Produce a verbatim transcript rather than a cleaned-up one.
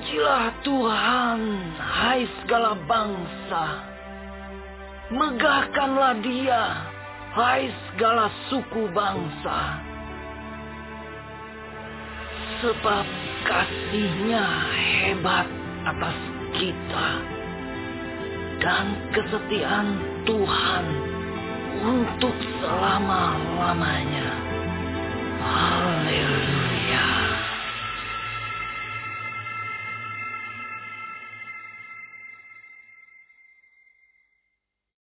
Pujilah Tuhan, hai segala bangsa. Megahkanlah Dia, hai segala suku bangsa. Sebab kasih-Nya hebat atas kita, dan kesetiaan Tuhan untuk selama-lamanya. Haleluya.